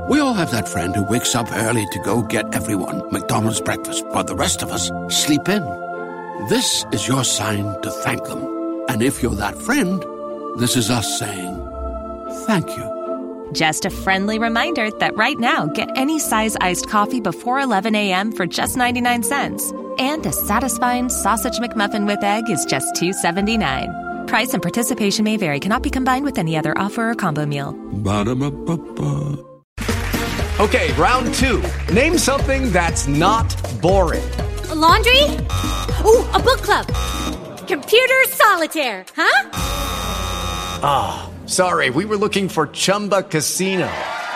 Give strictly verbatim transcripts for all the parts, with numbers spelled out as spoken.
We all have that friend who wakes up early to go get everyone McDonald's breakfast, while the rest of us sleep in. This is your sign to thank them. And if you're that friend, this is us saying thank you. Just a friendly reminder that right now, get any size iced coffee before eleven a.m. for just ninety-nine cents. And a satisfying sausage McMuffin with egg is just two seventy-nine. Price and participation may vary. Cannot be combined with any other offer or combo meal. Ba-da-ba-ba-ba. Okay, round two. Name something that's not boring. A laundry? Ooh, a book club. Computer solitaire, huh? Ah, oh, sorry. We were looking for Chumba Casino.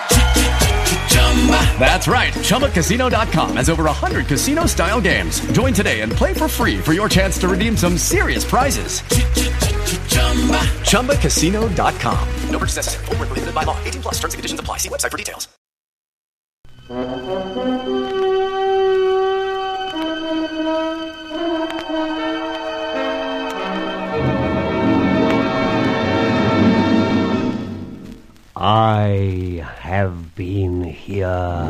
That's right. Chumba Casino dot com has over one hundred casino-style games. Join today and play for free for your chance to redeem some serious prizes. Chumba Casino dot com. No purchase necessary. Void where prohibited by law. eighteen plus. Terms and conditions apply. See website for details. I have been here.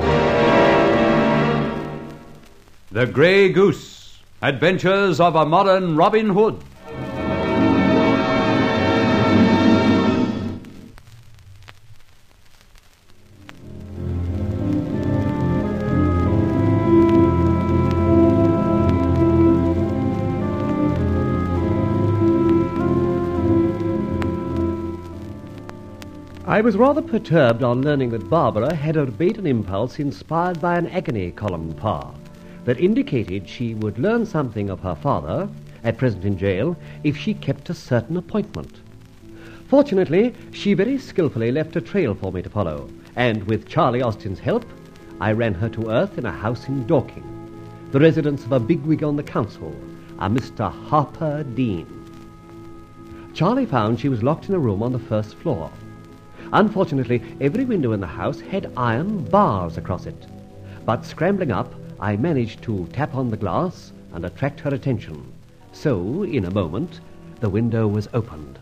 The Grey Goose, Adventures of a Modern Robin Hood. I was rather perturbed on learning that Barbara had obeyed an impulse inspired by an agony column par that indicated she would learn something of her father, at present in jail, if she kept a certain appointment. Fortunately, she very skillfully left a trail for me to follow, and with Charlie Austin's help, I ran her to earth in a house in Dorking, the residence of a bigwig on the council, a Mister Harper Dean. Charlie found she was locked in a room on the first floor. Unfortunately, every window in the house had iron bars across it. But scrambling up, I managed to tap on the glass and attract her attention. So, in a moment, the window was opened.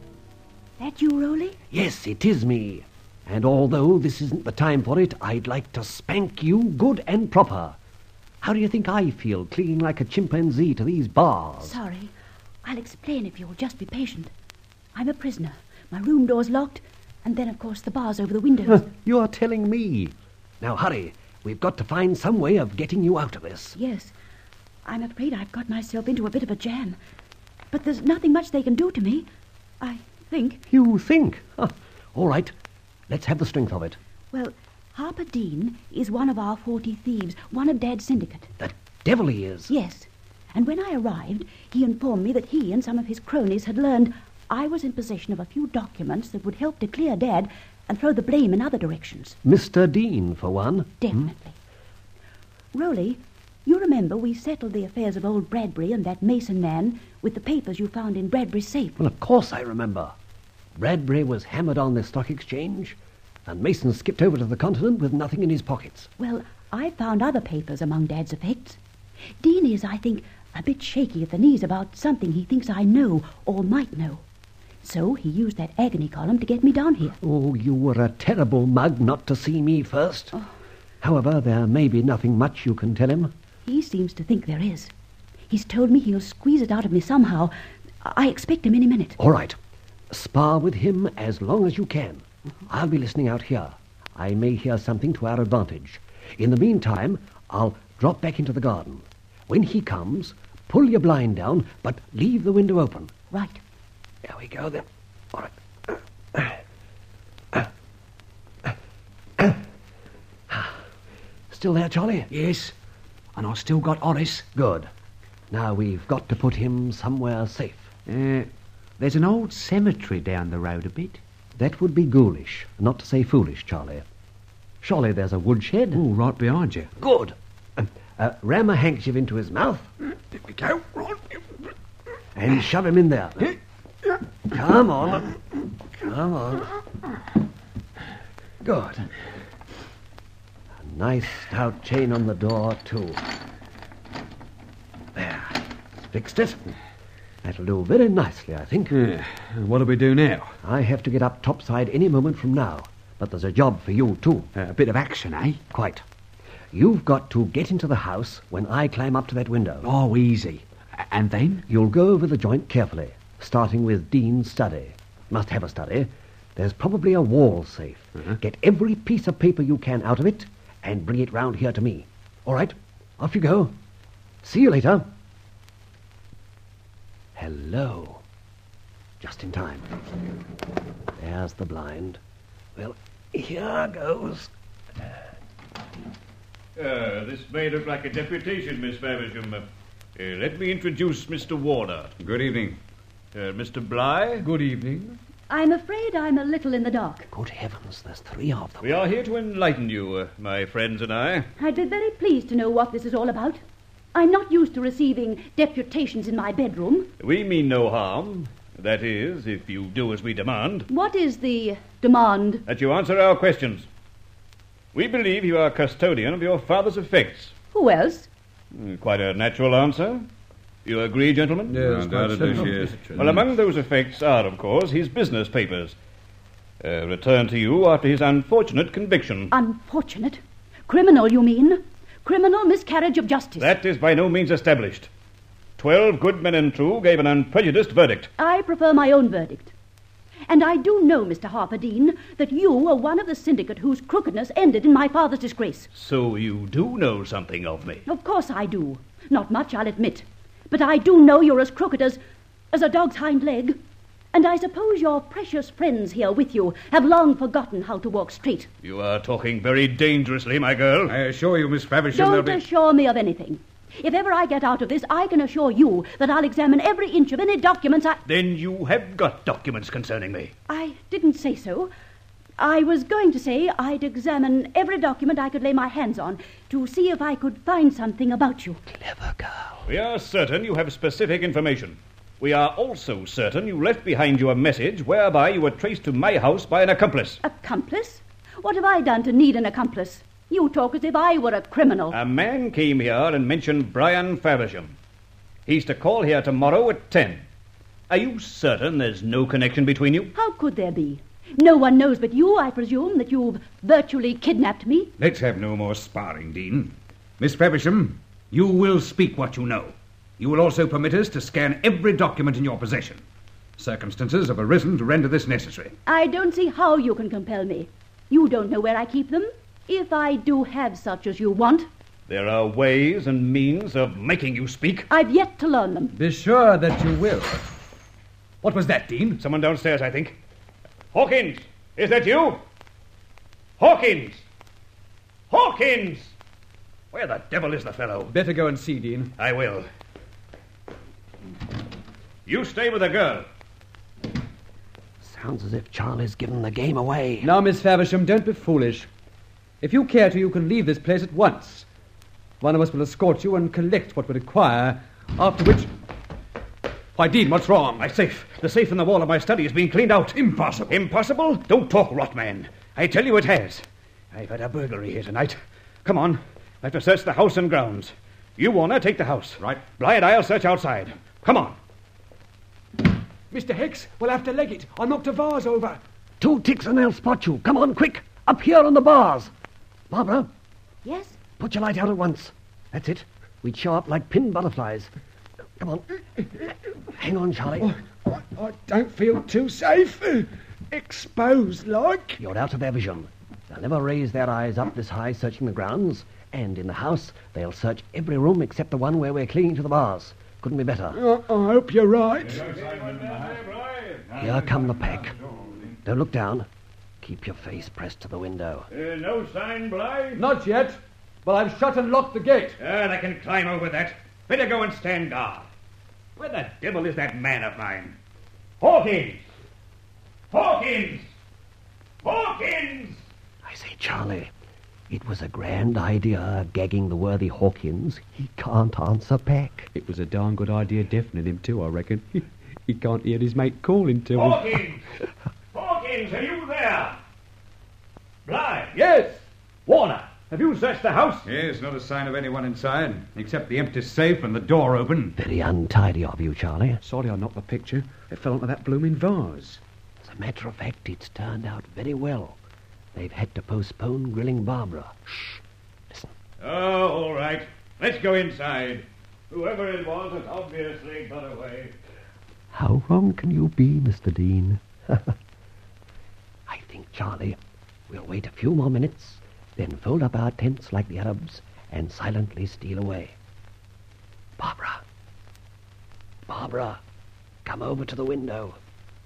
That you, Rolly? Yes, it is me. And although this isn't the time for it, I'd like to spank you good and proper. How do you think I feel, clinging like a chimpanzee to these bars? Sorry. I'll explain if you'll just be patient. I'm a prisoner. My room door's locked. And then, of course, the bars over the windows. You're telling me. Now, hurry. We've got to find some way of getting you out of this. Yes. I'm afraid I've got myself into a bit of a jam. But there's nothing much they can do to me. I think. You think? Huh. All right. Let's have the strength of it. Well, Harper Dean is one of our forty thieves, one of Dad's syndicate. The devil he is. Yes. And when I arrived, he informed me that he and some of his cronies had learned I was in possession of a few documents that would help to clear Dad and throw the blame in other directions. Mister Dean, for one. Definitely. Hmm? Rolly, you remember we settled the affairs of old Bradbury and that Mason man with the papers you found in Bradbury's safe? Well, of course I remember. Bradbury was hammered on the stock exchange, and Mason skipped over to the continent with nothing in his pockets. Well, I found other papers among Dad's effects. Dean is, I think, a bit shaky at the knees about something he thinks I know or might know. So he used that agony column to get me down here. Oh, you were a terrible mug not to see me first. Oh. However, there may be nothing much you can tell him. He seems to think there is. He's told me he'll squeeze it out of me somehow. I expect him any minute. All right. Spar with him as long as you can. Mm-hmm. I'll be listening out here. I may hear something to our advantage. In the meantime, I'll drop back into the garden. When he comes, pull your blind down, but leave the window open. Right. There we go, then. All right. Still there, Charlie? Yes. And I've still got Horace. Good. Now we've got to put him somewhere safe. Uh, there's an old cemetery down the road a bit. That would be ghoulish, not to say foolish, Charlie. Surely there's a woodshed. Oh, right behind you. Good. Uh, uh, ram a handkerchief into his mouth. There we go. And shove him in there. Come on. Come on. Good. A nice stout chain on the door, too. There. Fixed it. That'll do very nicely, I think. Yeah. What do we do now? I have to get up topside any moment from now. But there's a job for you, too. Uh, a bit of action, eh? Quite. You've got to get into the house when I climb up to that window. Oh, easy. A- And then? You'll go over the joint carefully, starting with Dean's study. Must have a study. There's probably a wall safe. Uh-huh. Get every piece of paper you can out of it and bring it round here to me. All right, off you go. See you later. Hello. Just in time. There's the blind. Well, here goes. Uh, this may look like a deputation, Miss Faversham. Uh, uh, let me introduce Mister Warner. Good evening. Uh, Mister Bligh. Good evening. I'm afraid I'm a little in the dark. Good heavens, there's three of them. We are here to enlighten you, uh, my friends and I. I'd be very pleased to know what this is all about. I'm not used to receiving deputations in my bedroom. We mean no harm. That is, if you do as we demand. What is the demand? That you answer our questions. We believe you are custodian of your father's effects. Who else? Mm, Quite a natural answer. You agree, gentlemen? Yes, undoubtedly, yes. Well, among those effects are, of course, his business papers. Uh, returned to you after his unfortunate conviction. Unfortunate? Criminal, you mean? Criminal miscarriage of justice. That is by no means established. Twelve good men and true gave an unprejudiced verdict. I prefer my own verdict. And I do know, Mister Harper Dean, that you were one of the syndicate whose crookedness ended in my father's disgrace. So you do know something of me. Of course I do. Not much, I'll admit. But I do know you're as crooked as, as a dog's hind leg. And I suppose your precious friends here with you have long forgotten how to walk straight. You are talking very dangerously, my girl. I assure you, Miss Faversham, there'll Don't be... assure me of anything. If ever I get out of this, I can assure you that I'll examine every inch of any documents I... Then you have got documents concerning me. I didn't say so. I was going to say I'd examine every document I could lay my hands on to see if I could find something about you. Clever girl. We are certain you have specific information. We are also certain you left behind you a message whereby you were traced to my house by an accomplice. Accomplice? What have I done to need an accomplice? You talk as if I were a criminal. A man came here and mentioned Brian Faversham. He's to call here tomorrow at ten. Are you certain there's no connection between you? How could there be? No one knows but you, I presume, that you've virtually kidnapped me. Let's have no more sparring, Dean. Miss Faversham, you will speak what you know. You will also permit us to scan every document in your possession. Circumstances have arisen to render this necessary. I don't see how you can compel me. You don't know where I keep them. If I do have such as you want, There are ways and means of making you speak. I've yet to learn them. Be sure that you will. What was that, Dean? Someone downstairs, I think. Hawkins, is that you? Hawkins! Hawkins! Where the devil is the fellow? Better go and see, Dean. I will. You stay with the girl. Sounds as if Charlie's given the game away. Now, Miss Faversham, don't be foolish. If you care to, you can leave this place at once. One of us will escort you and collect what we require, after which... Why, Dean, what's wrong? My safe. The safe in the wall of my study is being cleaned out. Impossible. Impossible? Don't talk rot, man. I tell you it has. I've had a burglary here tonight. Come on. I have to search the house and grounds. You, Warner, take the house. Right. Bligh and I'll search outside. Come on. Mister Hicks, we'll have to leg it. I knocked a vase over. Two ticks and they'll spot you. Come on, quick. Up here on the bars. Barbara, Yes? put your light out at once. That's it. We'd show up like pinned butterflies. Come on. Hang on, Charlie. I, I don't feel too safe. Exposed like. You're out of their vision. They'll never raise their eyes up this high searching the grounds. And in the house, they'll search every room except the one where we're clinging to the bars. Couldn't be better. I, I hope you're right. Here come the pack. Don't look down. Keep your face pressed to the window. Uh, no sign, Bligh? Not yet, but I've shut and locked the gate. Ah, I can climb over that. Better go and stand guard. Where the devil is that man of mine? Hawkins! Hawkins! Hawkins! I say, Charlie, it was a grand idea gagging the worthy Hawkins. He can't answer back. It was a darn good idea deafening him too, I reckon. He can't hear his mate calling to him. Hawkins! Hawkins, are you there? Bligh! Yes. Warner, have you searched the house? Yes, not a sign of anyone inside, except the empty safe and the door open. Very untidy of you, Charlie. Sorry I knocked the picture. It fell onto that blooming vase. As a matter of fact, it's turned out very well. They've had to postpone grilling Barbara. Shh. Listen. Oh, all right. Let's go inside. Whoever it was has obviously got away. How wrong can you be, Mister Dean? I think, Charlie, we'll wait a few more minutes, then fold up our tents like the Arabs and silently steal away. Barbara. Barbara, come over to the window.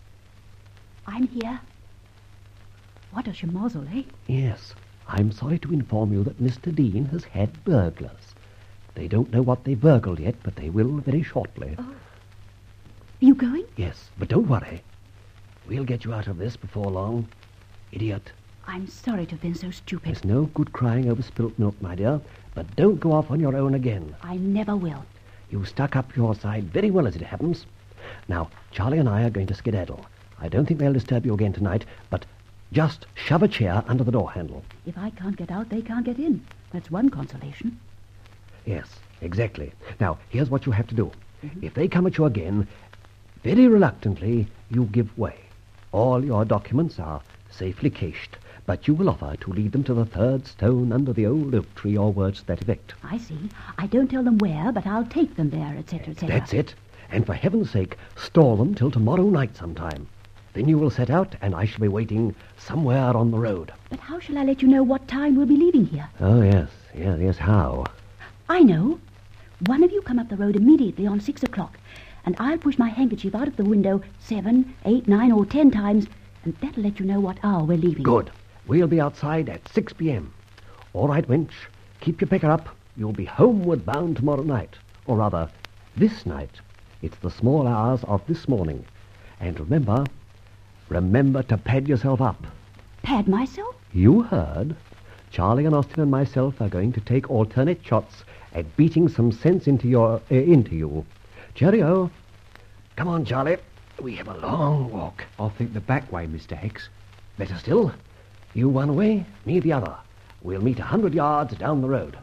I'm here. What a schmozzle, eh? Yes, I'm sorry to inform you that Mister Dean has had burglars. They don't know what they burgled yet, but they will very shortly. Oh. You going? Yes, but don't worry. We'll get you out of this before long. Idiot. I'm sorry to have been so stupid. There's no good crying over spilt milk, my dear, but don't go off on your own again. I never will. You stuck up your side very well as it happens. Now, Charlie and I are going to skedaddle. I don't think they'll disturb you again tonight, but just shove a chair under the door handle. If I can't get out, they can't get in. That's one consolation. Yes, exactly. Now, here's what you have to do. Mm-hmm. If they come at you again, very reluctantly, you give way. All your documents are safely cached, but you will offer to lead them to the third stone under the old oak tree, or words to that effect. I see. I don't tell them where, but I'll take them there, et cetera, et cetera. That's it. And for heaven's sake, store them till tomorrow night sometime. Then you will set out, and I shall be waiting somewhere on the road. But how shall I let you know what time we'll be leaving here? Oh, yes, yes, yes, how? I know. One of you come up the road immediately on six o'clock, and I'll push my handkerchief out of the window seven, eight, nine, or ten times, and that'll let you know what hour we're leaving. Good. We'll be outside at six p.m. All right, wench. Keep your pecker up. You'll be homeward bound tomorrow night. Or rather, this night. It's the small hours of this morning. And remember, remember to pad yourself up. Pad myself? You heard. Charlie and Austin and myself are going to take alternate shots at beating some sense into your uh, into you. Cheerio. Come on, Charlie. We have a long walk. I'll think the back way, Mister Hex. Better still. You one way, me the other. We'll meet a hundred yards down the road.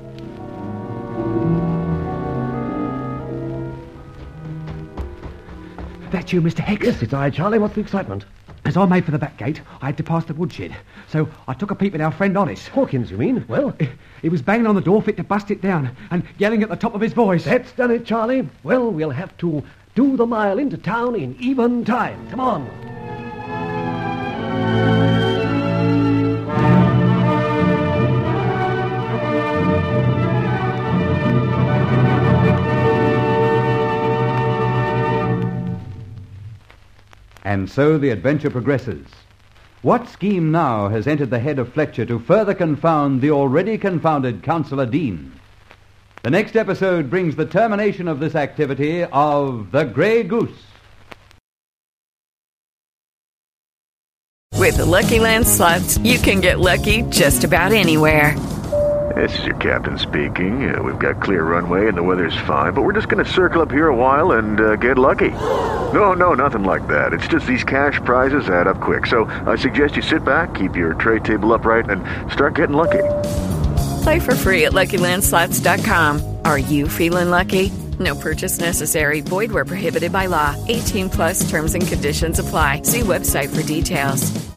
That's you, Mister Hex? Yes, it's I, Charlie. What's the excitement? As I made for the back gate, I had to pass the woodshed. So I took a peep at our friend Honest. Hawkins, you mean? Well? He was banging on the door fit to bust it down and yelling at the top of his voice. That's done it, Charlie. Well, we'll have to do the mile into town in even time. Come on. And so the adventure progresses. What scheme now has entered the head of Fletcher to further confound the already confounded Councillor Dean? The next episode brings the termination of this activity of The Grey Goose. With the Lucky Land Slots, you can get lucky just about anywhere. This is your captain speaking. Uh, we've got clear runway and the weather's fine, but we're just going to circle up here a while and uh, get lucky. No, no, nothing like that. It's just these cash prizes add up quick. So I suggest you sit back, keep your tray table upright, and start getting lucky. Play for free at Lucky Land Slots dot com. Are you feeling lucky? No purchase necessary. Void where prohibited by law. eighteen plus terms and conditions apply. See website for details.